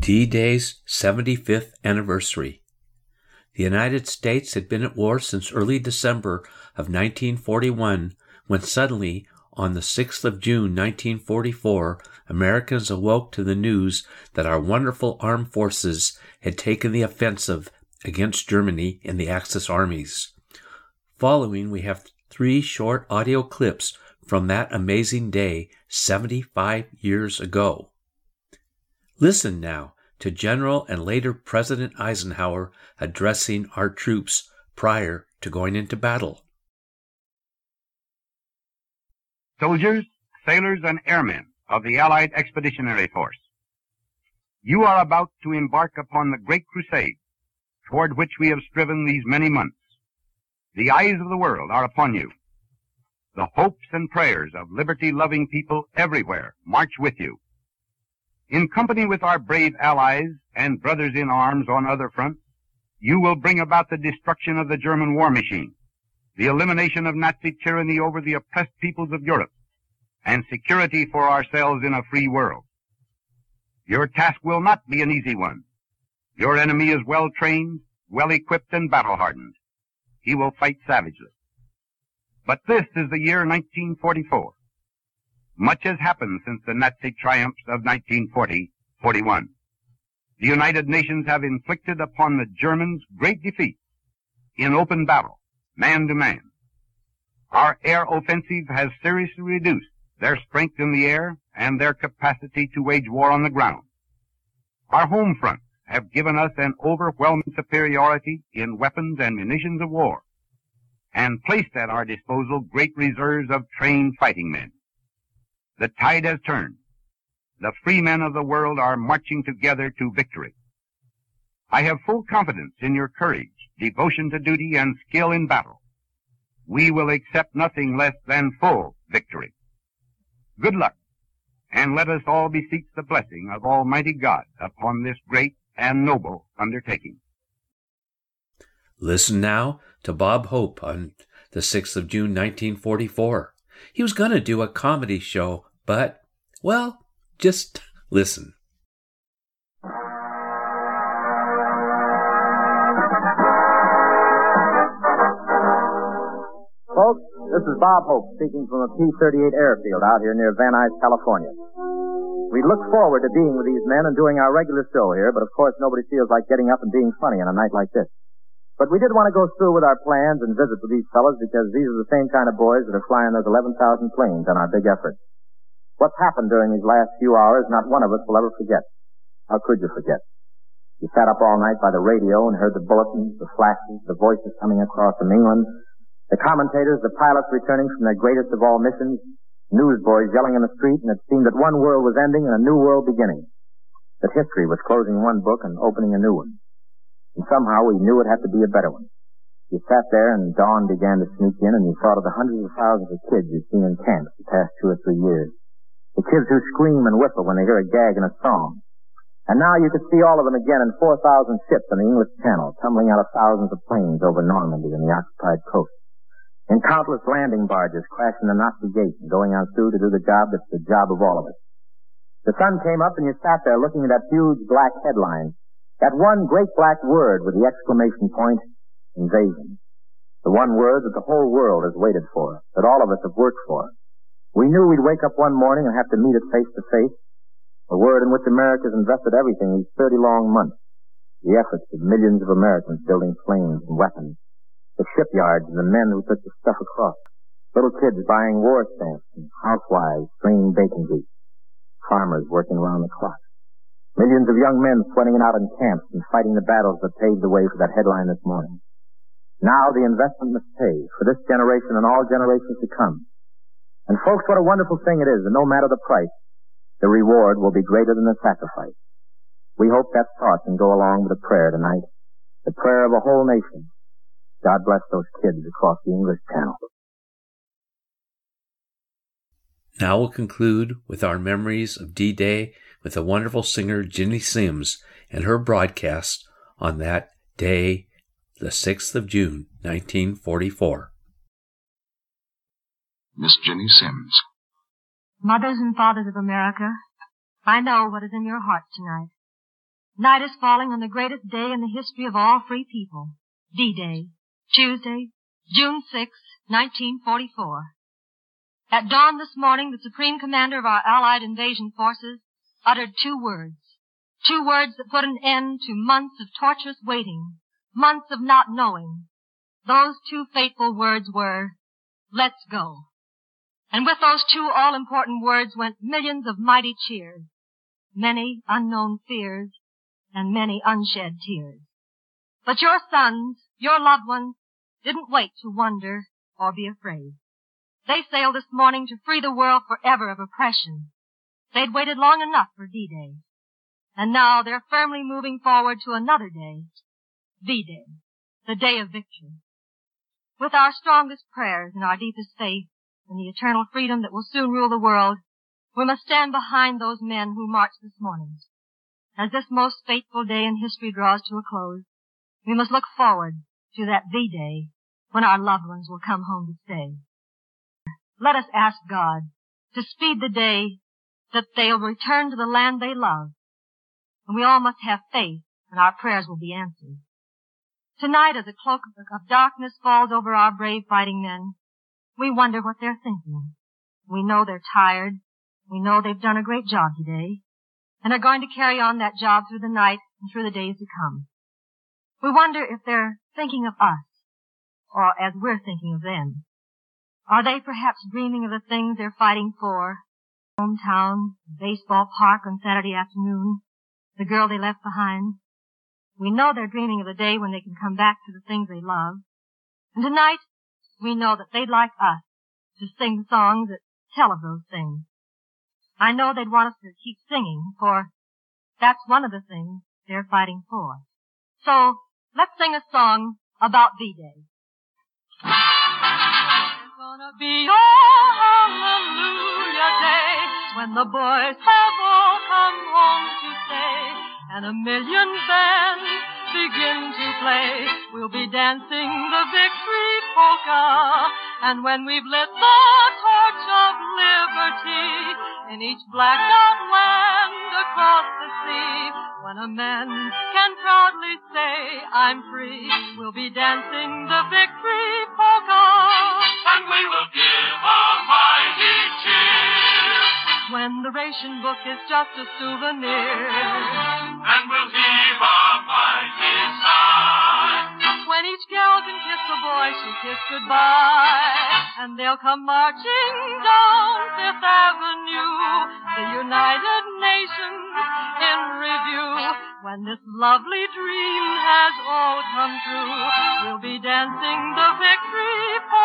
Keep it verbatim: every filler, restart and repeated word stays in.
D-Day's seventy-fifth anniversary. The United States had been at war since early December of nineteen forty-one, when suddenly, on the sixth of June nineteen forty-four, Americans awoke to the news that our wonderful armed forces had taken the offensive against Germany and the Axis armies. Following, we have three short audio clips from that amazing day seventy-five years ago. Listen now to General and later President Eisenhower addressing our troops prior to going into battle. Soldiers, sailors, and airmen of the Allied Expeditionary Force, you are about to embark upon the great crusade toward which we have striven these many months. The eyes of the world are upon you. The hopes and prayers of liberty-loving people everywhere march with you. In company with our brave allies and brothers in arms on other fronts, you will bring about the destruction of the German war machine, the elimination of Nazi tyranny over the oppressed peoples of Europe, and security for ourselves in a free world. Your task will not be an easy one. Your enemy is well trained, well equipped, and battle hardened. He will fight savagely. But this is the year nineteen forty-four. Much has happened since the Nazi triumphs of nineteen forty forty-one. The United Nations have inflicted upon the Germans great defeats in open battle, man to man. Our air offensive has seriously reduced their strength in the air and their capacity to wage war on the ground. Our home fronts have given us an overwhelming superiority in weapons and munitions of war, and placed at our disposal great reserves of trained fighting men. The tide has turned. The free men of the world are marching together to victory. I have full confidence in your courage, devotion to duty, and skill in battle. We will accept nothing less than full victory. Good luck, and let us all beseech the blessing of Almighty God upon this great and noble undertaking. Listen now to Bob Hope on the sixth of June nineteen forty-four. He was going to do a comedy show, but, well, just listen. Folks, this is Bob Hope speaking from the P thirty-eight airfield out here near Van Nuys, California. We look forward to being with these men and doing our regular show here, but of course nobody feels like getting up and being funny on a night like this. But we did want to go through with our plans and visit with these fellows because these are the same kind of boys that are flying those eleven thousand planes on our big effort. What's happened during these last few hours, not one of us will ever forget. How could you forget? You sat up all night by the radio and heard the bulletins, the flashes, the voices coming across from England, the commentators, the pilots returning from their greatest of all missions, newsboys yelling in the street, and it seemed that one world was ending and a new world beginning. That history was closing one book and opening a new one. And somehow we knew it had to be a better one. You sat there and dawn began to sneak in and you thought of the hundreds of thousands of kids you've seen in camps the past two or three years. The kids who scream and whistle when they hear a gag in a song. And now you could see all of them again in four thousand ships on the English Channel, tumbling out of thousands of planes over Normandy and the occupied coast. In countless landing barges crashing the Nazi gate and going on through to do the job that's the job of all of us. The sun came up and you sat there looking at that huge black headline. That one great black word with the exclamation point, invasion. The one word that the whole world has waited for, that all of us have worked for. We knew we'd wake up one morning and have to meet it face to face. The word in which America's invested everything these thirty long months. The efforts of millions of Americans building planes and weapons. The shipyards and the men who took the stuff across. Little kids buying war stamps and housewives straining bacon grease. Farmers working around the clock. Millions of young men sweating it out in camps and fighting the battles that paved the way for that headline this morning. Now the investment must pay for this generation and all generations to come. And folks, what a wonderful thing it is that no matter the price, the reward will be greater than the sacrifice. We hope that thought can go along with a prayer tonight. The prayer of a whole nation. God bless those kids across the English Channel. Now we'll conclude with our memories of D-Day with the wonderful singer Ginny Simms and her broadcast on that day, the sixth of June, nineteen forty-four. Miss Ginny Simms. Mothers and fathers of America, I know what is in your hearts tonight. Night is falling on the greatest day in the history of all free people, D-Day, Tuesday, June sixth, nineteen forty-four. At dawn this morning, the Supreme Commander of our Allied invasion forces uttered two words. Two words that put an end to months of torturous waiting, months of not knowing. Those two fateful words were, let's go. And with those two all-important words went millions of mighty cheers, many unknown fears, and many unshed tears. But your sons, your loved ones, didn't wait to wonder or be afraid. They sailed this morning to free the world forever of oppression. They'd waited long enough for D-Day. And now they're firmly moving forward to another day, V-Day, the day of victory. With our strongest prayers and our deepest faith in the eternal freedom that will soon rule the world, we must stand behind those men who marched this morning. As this most fateful day in history draws to a close, we must look forward to that V-Day when our loved ones will come home to stay. Let us ask God to speed the day that they'll return to the land they love. And we all must have faith, and our prayers will be answered. Tonight, as a cloak of darkness falls over our brave fighting men, we wonder what they're thinking. We know they're tired. We know they've done a great job today, and are going to carry on that job through the night and through the days to come. We wonder if they're thinking of us, or as we're thinking of them. Are they perhaps dreaming of the things they're fighting for? Hometown, baseball park on Saturday afternoon, the girl they left behind. We know they're dreaming of the day when they can come back to the things they love. And tonight, we know that they'd like us to sing songs that tell of those things. I know they'd want us to keep singing, for that's one of the things they're fighting for. So, let's sing a song about V-Day. It's gonna be a hallelujah day when the boys have all come home to stay, and a million bands begin to play. We'll be dancing the victory polka, and when we've lit the torch of liberty in each blacked out land across the sea, when a man can proudly say, I'm free, we'll be dancing the victory polka, and we will give a mighty cheer. When the ration book is just a souvenir, and we'll heave a mighty sigh. When each gal can kiss the boy she kissed goodbye, and they'll come marching down Fifth Avenue, the United Nations in review. When this lovely dream has all come true, we'll be dancing the victory polka.